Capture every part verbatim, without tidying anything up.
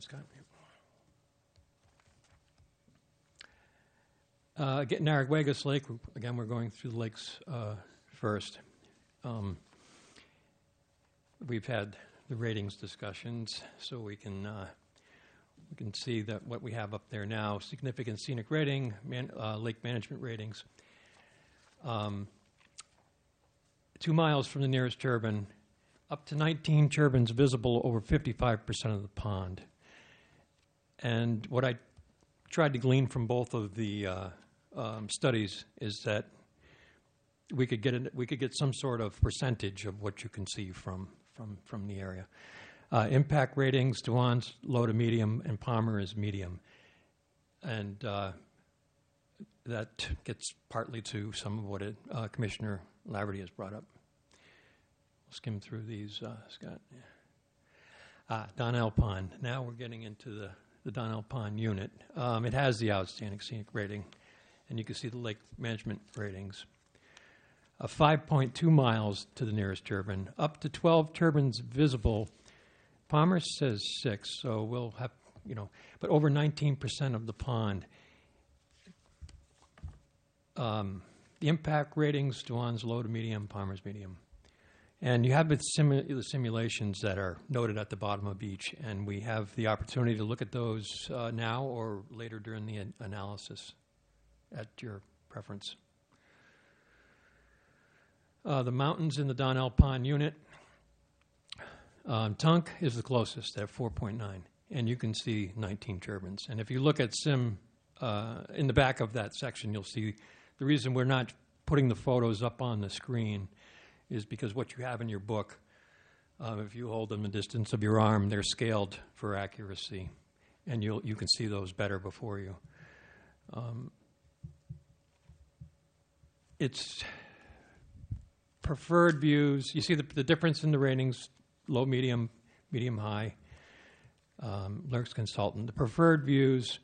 Scott. Uh, getting Narraguagus Lake, again, we're going through the lakes uh, first. Um, we've had the ratings discussions, so we can uh, we can see that what we have up there now: significant scenic rating, man, uh, lake management ratings. Um, two miles from the nearest turbine, up to nineteen turbines visible over fifty-five percent of the pond. And what I tried to glean from both of the uh, um, studies is that we could get a, we could get some sort of percentage of what you can see from from from the area. Uh, impact ratings: Dewan's low to medium, and Palmer is medium, and uh, that gets partly to some of what it, uh, Commissioner Laverty has brought up. We'll skim through these, uh, Scott. Yeah. Ah, Donnell Pond. Now we're getting into the, the Donnell Pond unit. Um, it has the outstanding scenic rating, and you can see the lake management ratings. Uh, five point two miles to the nearest turbine, up to twelve turbines visible. Palmer says six, so we'll have, you know, but over nineteen percent of the pond. Um, the impact ratings, Dewan's low to medium, Palmer's medium. And you have the, simu- the simulations that are noted at the bottom of each, and we have the opportunity to look at those uh, now or later during the an- analysis at your preference. Uh, the mountains in the Donnell Pond unit. Um, Tunk is the closest at four point nine, and you can see nineteen turbines. And if you look at sim uh, in the back of that section, you'll see the reason we're not putting the photos up on the screen is because what you have in your book, uh, if you hold them the distance of your arm, they're scaled for accuracy, and you'll you can see those better before you. Um, it's preferred views. You see the, the difference in the ratings: low, medium, medium, high. Um, Lurks Consultant. The preferred views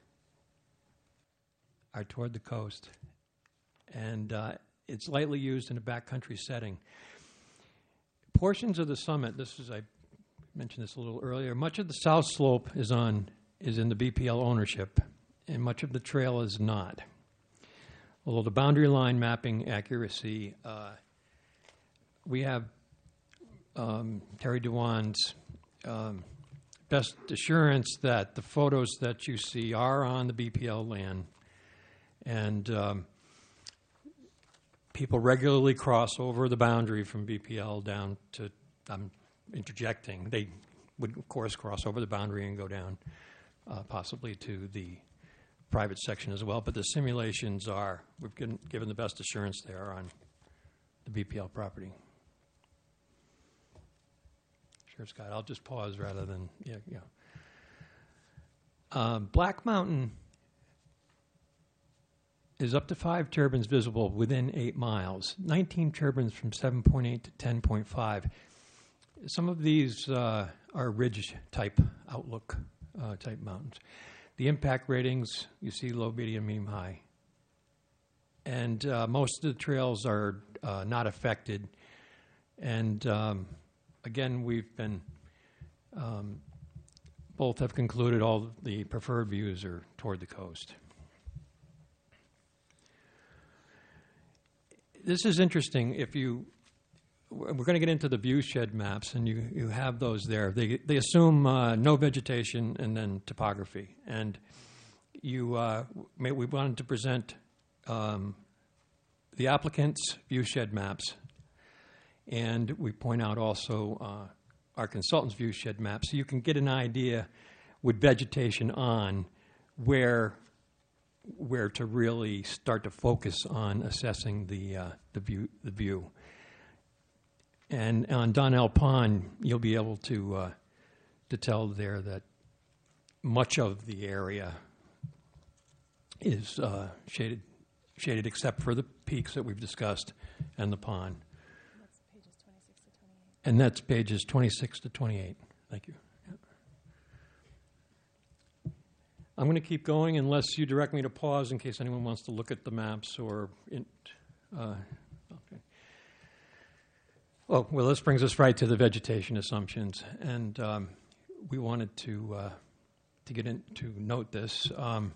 are toward the coast, and uh, it's lightly used in a backcountry setting. Portions of the summit, this is, I mentioned this a little earlier, much of the south slope is on is in the B P L ownership, and much of the trail is not. Although the boundary line mapping accuracy, uh, we have um, Terry Dewan's um, best assurance that the photos that you see are on the B P L land, and um, people regularly cross over the boundary from B P L down to, I'm interjecting, they would, of course, cross over the boundary and go down uh, possibly to the private section as well. But the simulations are, we've given, given the best assurance they are on the B P L property. Sure, Scott, I'll just pause rather than, yeah, yeah. Um, Black Mountain is up to five turbines visible within eight miles, nineteen turbines from seven point eight to ten point five. Some of these uh, are ridge-type outlook uh, type mountains. The impact ratings, you see low, medium, medium, high. And uh, most of the trails are uh, not affected. And um, again, we've been, um, both have concluded all the preferred views are toward the coast. This is interesting. If you, we're going to get into the view shed maps, and you, you have those there. They they assume uh, no vegetation and then topography. And you, uh, may, we wanted to present um, the applicant's view shed maps, and we point out also uh, our consultant's view shed maps, so you can get an idea with vegetation on where. where to really start to focus on assessing the uh, the view the view. And on Donnell Pond, you'll be able to uh, to tell there that much of the area is uh, shaded shaded except for the peaks that we've discussed and the pond. And that's pages twenty-six to twenty-eight. Thank you. I'm going to keep going unless you direct me to pause in case anyone wants to look at the maps or... In, uh, okay. Oh, well, this brings us right to the vegetation assumptions. And um, we wanted to uh, to get in to note this. Um,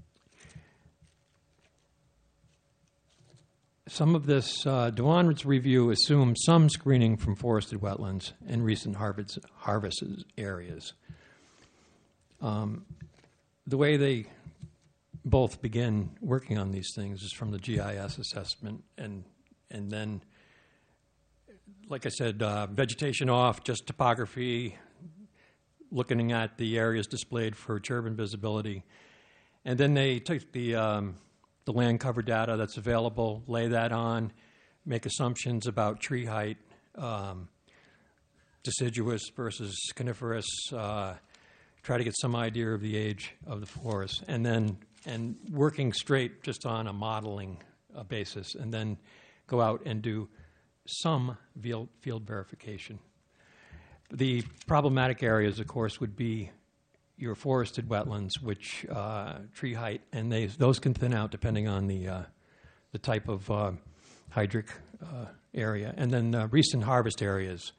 some of this uh, Dewan's review assumes some screening from forested wetlands and recent harvest harvest areas. Um, the way they both begin working on these things is from the G I S assessment, and and then, like I said, uh, vegetation off, just topography, looking at the areas displayed for urban visibility. And then they take the, um, the land cover data that's available, lay that on, make assumptions about tree height, um, deciduous versus coniferous, uh, try to get some idea of the age of the forest, and then and working straight just on a modeling uh, basis, and then go out and do some field, field verification. The problematic areas, of course, would be your forested wetlands, which uh, tree height, and they, those can thin out depending on the uh, the type of uh, hydric uh, area. And then uh, recent harvest areas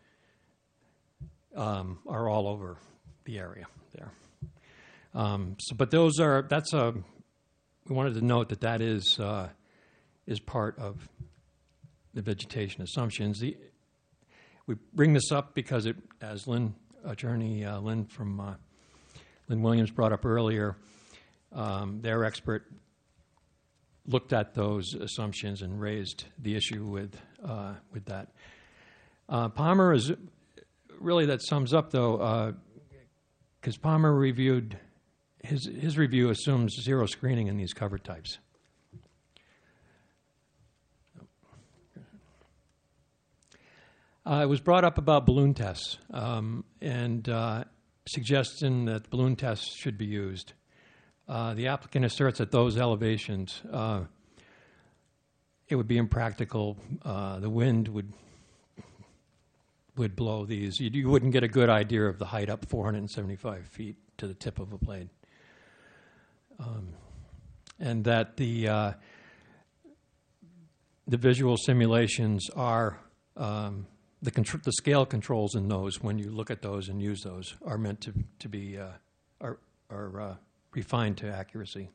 um, are all over the area there. Um, so, but those are that's a we wanted to note that that is uh, is part of the vegetation assumptions. The, we bring this up because it, as Lynn, Attorney uh, Lynn from uh, Lynn Williams brought up earlier, um, their expert looked at those assumptions and raised the issue with uh, with that. Uh, Palmer is really that sums up though, because uh, Palmer reviewed his his review assumes zero screening in these cover types. Uh, it was brought up about balloon tests um, and uh, suggestion that balloon tests should be used. Uh, the applicant asserts that those elevations, uh, it would be impractical. Uh, the wind would would blow these. You, you wouldn't get a good idea of the height up four hundred seventy-five feet to the tip of a blade. Um, and that the uh, the visual simulations are um, the contr- the scale controls in those, when you look at those and use those, are meant to to be uh, are are uh, refined to accuracy.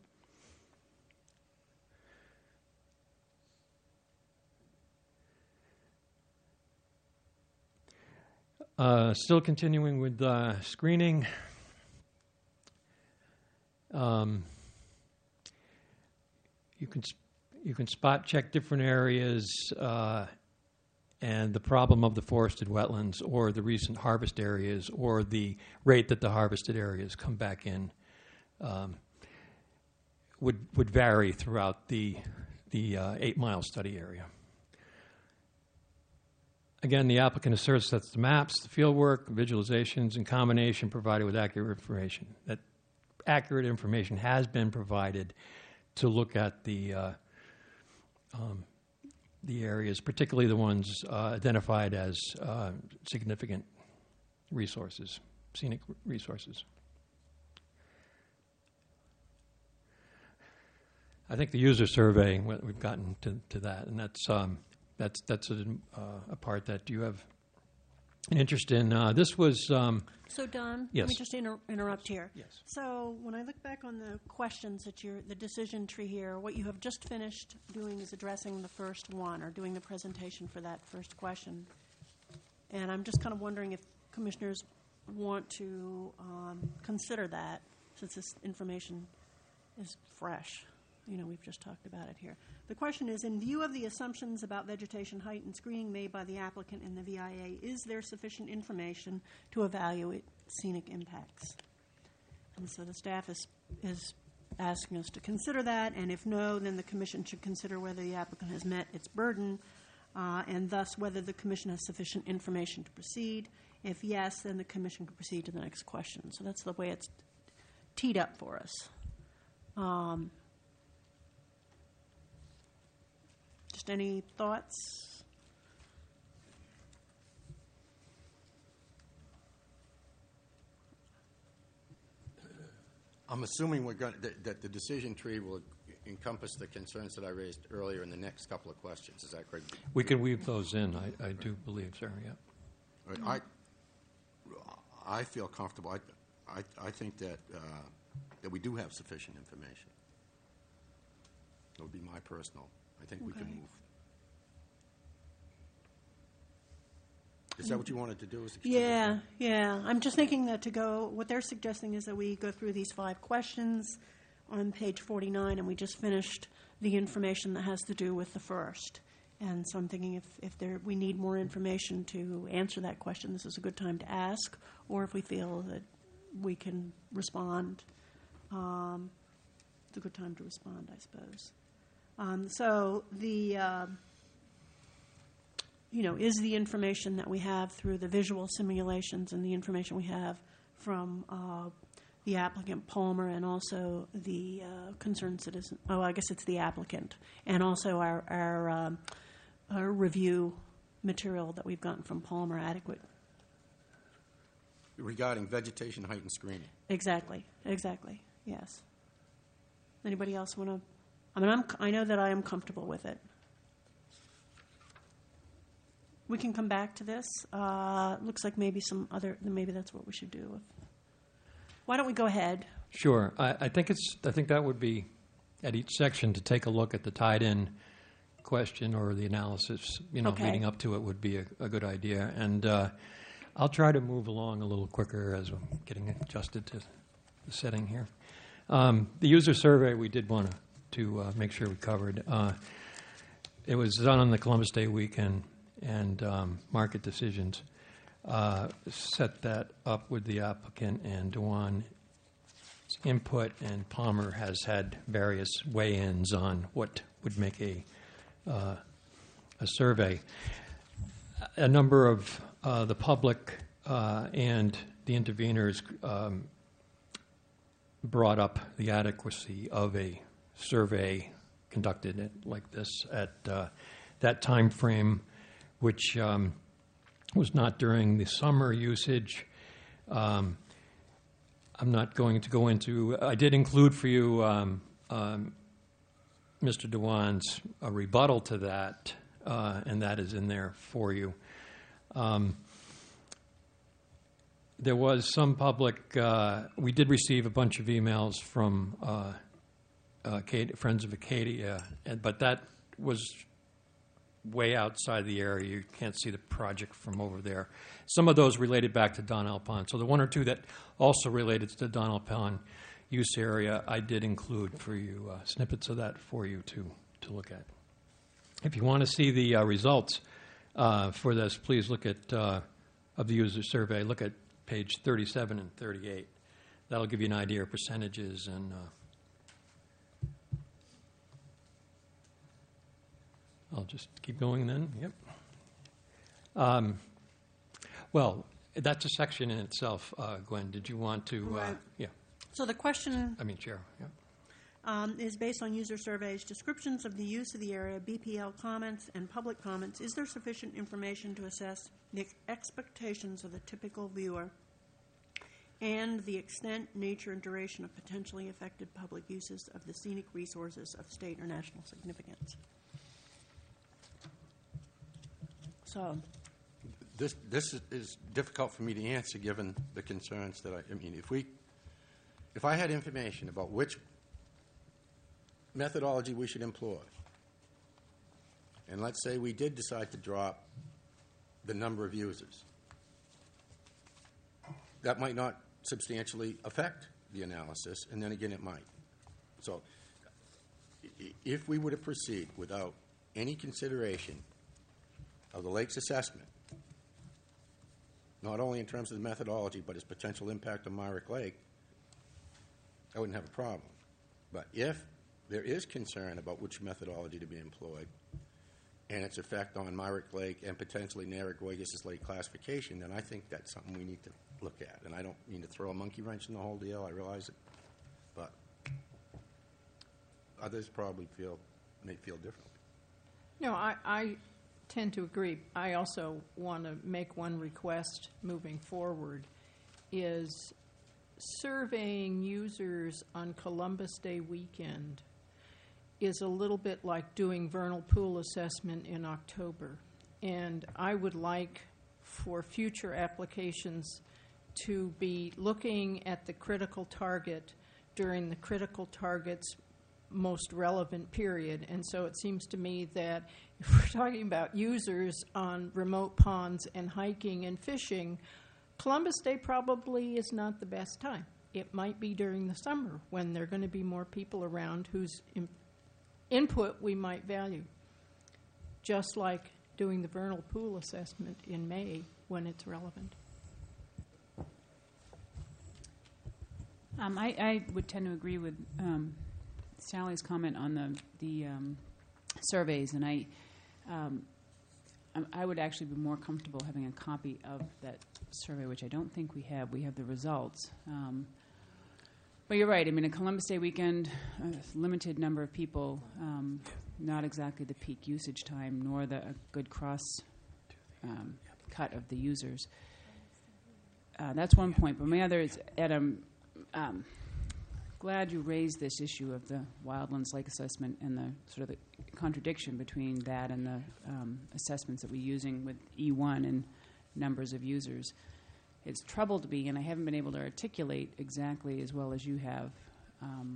Uh, still continuing with uh, screening. Um, you can sp- you can spot check different areas uh, and the problem of the forested wetlands, or the recent harvest areas, or the rate that the harvested areas come back in, um, would would vary throughout the the uh, eight mile study area. Again, the applicant asserts that the maps, the fieldwork, visualizations, in combination provided with accurate information. That accurate information has been provided to look at the uh, um, the areas, particularly the ones uh, identified as uh, significant resources, scenic resources. I think the user survey, we've gotten to, to that, and that's um, that's that's a, uh, a part that you have an interest in. Uh, this was um, so Don. Yes. Let me just inter- interrupt here. Yes. So when I look back on the questions that you're, the decision tree here, what you have just finished doing is addressing the first one, or doing the presentation for that first question. And I'm just kind of wondering if commissioners want to um, consider that, since this information is fresh. You know, we've just talked about it here. The question is, in view of the assumptions about vegetation height and screening made by the applicant in the V I A, is there sufficient information to evaluate scenic impacts? And so the staff is, is asking us to consider that, and if no, then the commission should consider whether the applicant has met its burden, uh, and thus whether the commission has sufficient information to proceed. If yes, then the commission can proceed to the next question. So that's the way it's teed up for us. Um, Just any thoughts? I'm assuming we're going to, that, that the decision tree will encompass the concerns that I raised earlier in the next couple of questions. Is that correct? We can weave those in, I, I do believe, sir, yeah. I, I feel comfortable. I, I, I think that, uh, that we do have sufficient information. That would be my personal, I think we can Okay. move. Is that what you wanted to do? Is extend it? Yeah, yeah. I'm just thinking that to go, what they're suggesting is that we go through these five questions on page forty-nine, and we just finished the information that has to do with the first. And so I'm thinking if, if there, we need more information to answer that question, this is a good time to ask, or if we feel that we can respond, um, it's a good time to respond, I suppose. Um, so the, uh, you know, is the information that we have through the visual simulations and the information we have from uh, the applicant Palmer and also the uh, concerned citizen, oh, I guess it's the applicant, and also our, our, um, our review material that we've gotten from Palmer adequate? Regarding vegetation height and screening. Exactly, exactly, yes. Anybody else want to, I mean, I'm, I know that I am comfortable with it. We can come back to this. Uh, looks like maybe some other, maybe that's what we should do. Why don't we go ahead? Sure. I, I think it's, I think that would be at each section to take a look at the tied-in question or the analysis, you know, Okay. leading up to it would be a, a good idea. And uh, I'll try to move along a little quicker as I'm getting adjusted to the setting here. Um, the user survey we did want to, to uh, make sure we covered. Uh, it was done on the Columbus Day weekend, and um, Market Decisions uh, set that up with the applicant and Dewan input, and Palmer has had various weigh-ins on what would make a uh, a survey. A number of uh, the public uh, and the interveners um, brought up the adequacy of a survey conducted at, like this at uh, that time frame, which um, was not during the summer usage. Um, I'm not going to go into, I did include for you um, um, Mister Dewan's a rebuttal to that, uh, and that is in there for you. Um, there was some public, uh, we did receive a bunch of emails from uh, uh, Acad- Friends of Acadia, and, but that was way outside the area. You can't see the project from over there. Some of those related back to Donnell Pond. So the one or two that also related to the Donnell Pond use area, I did include for you uh, snippets of that for you to, to look at. If you want to see the uh, results uh, for this, please look at, uh, of the user survey, look at page thirty-seven and thirty-eight. That'll give you an idea of percentages and uh, I'll just keep going then. Yep. Um, well, that's a section in itself, uh, Gwen. Did you want to? Uh, Right. Yeah. So the question I mean, Chair. Yeah. um, is based on user surveys, descriptions of the use of the area, B P L comments, and public comments. Is there sufficient information to assess the expectations of the typical viewer and the extent, nature, and duration of potentially affected public uses of the scenic resources of state or national significance? So, This, this is- is difficult for me to answer, given the concerns that I, I mean, if we, if I had information about which methodology we should employ, and let's say we did decide to drop the number of users, that might not substantially affect the analysis, and then again it might. So i- if we were to proceed without any consideration of the lake's assessment, not only in terms of the methodology, but its potential impact on Myrick Lake, I wouldn't have a problem. But if there is concern about which methodology to be employed and its effect on Myrick Lake and potentially Narragansett Lake classification, then I think that's something we need to look at. And I don't mean to throw a monkey wrench in the whole deal, I realize it. But others probably feel, may feel differently. No, I, I tend to agree. I also want to make one request moving forward, is surveying users on Columbus Day weekend is a little bit like doing vernal pool assessment in October. And I would like for future applications to be looking at the critical target during the critical target's most relevant period. And so it seems to me that if we're talking about users on remote ponds and hiking and fishing, Columbus Day probably is not the best time. It might be during the summer when there are going to be more people around whose in- input we might value. Just like doing the vernal pool assessment in May when it's relevant. Um, I, I would tend to agree with um, Sally's comment on the the um, surveys, and I um, I would actually be more comfortable having a copy of that survey, which I don't think we have. We have the results. Um, but you're right. I mean, a Columbus Day weekend, a limited number of people, um, not exactly the peak usage time, nor the a good cross um, cut of the users. Uh, that's one point. But my other is, Adam, um, glad you raised this issue of the Wildlands Lake assessment and the sort of the contradiction between that and the um, assessments that we're using with E one and numbers of users. It's troubled me, and I haven't been able to articulate exactly as well as you have um,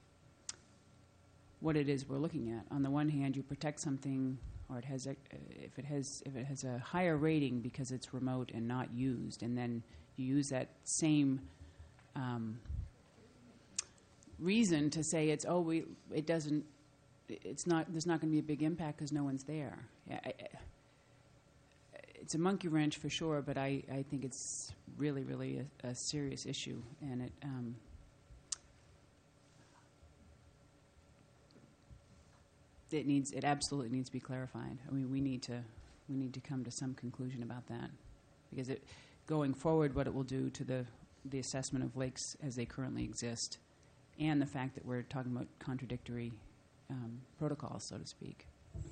what it is we're looking at. On the one hand, you protect something, or it has a, if it has if it has a higher rating because it's remote and not used, and then you use that same um, reason to say it's oh we it doesn't it's not there's not going to be a big impact because no one's there. I, I, it's a monkey wrench for sure, but I, I think it's really really a, a serious issue, and it um, it needs it absolutely needs to be clarified. I mean, we need to we need to come to some conclusion about that, because it going forward, what it will do to the the assessment of lakes as they currently exist, and the fact that we're talking about contradictory um, protocols, so to speak.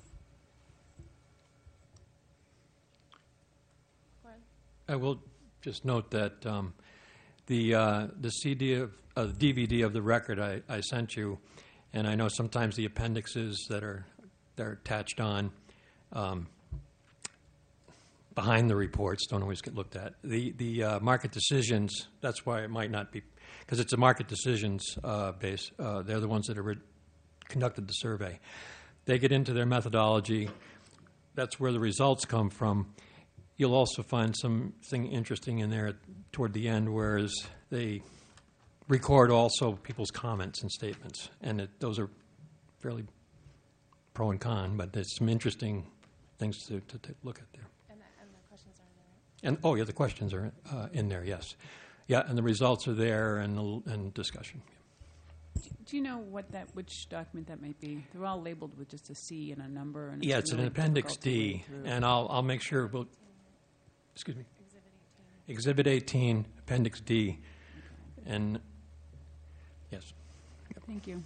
I will just note that um, the uh, the C D of uh, the D V D of the record I, I sent you, and I know sometimes the appendixes that are that are attached on um, behind the reports don't always get looked at. The the uh, market decisions, that's why it might not be, because it's a market decisions uh, base. Uh, they're the ones that have re- conducted the survey. They get into their methodology. That's where the results come from. You'll also find something interesting in there toward the end, whereas they record also people's comments and statements, and it, those are fairly pro and con, but there's some interesting things to, to, to look at there. And the, and the questions are in there, right? And oh yeah, the questions are uh, in there. Yes, yeah, and the results are there, and and discussion. Do you know what that which document that might be? They're all labeled with just a C and a number. And Yeah, it's really an Appendix difficult to D, read through. and I'll I'll make sure we'll. Excuse me. Exhibit eighteen. Exhibit eighteen, Appendix D, and yes. Thank you.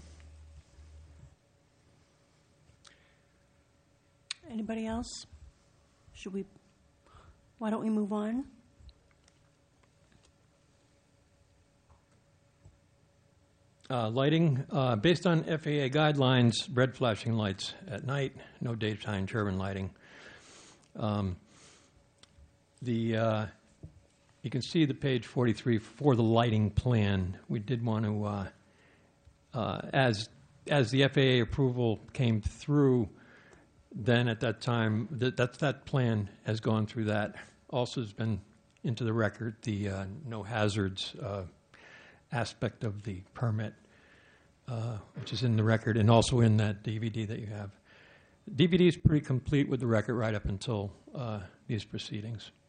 Anybody else? Should we, why don't we move on? Uh, lighting, uh, based on F A A guidelines, red flashing lights at night, no daytime turbine lighting. Um, the uh, you can see the page forty-three for the lighting plan. We did want to, uh, uh, as as the F A A approval came through, then at that time, that that, that plan has gone through that. Also has been into the record, the uh, no hazards uh, aspect of the permit, uh, which is in the record, and also in that D V D that you have. D V D is pretty complete with the record right up until uh, these proceedings.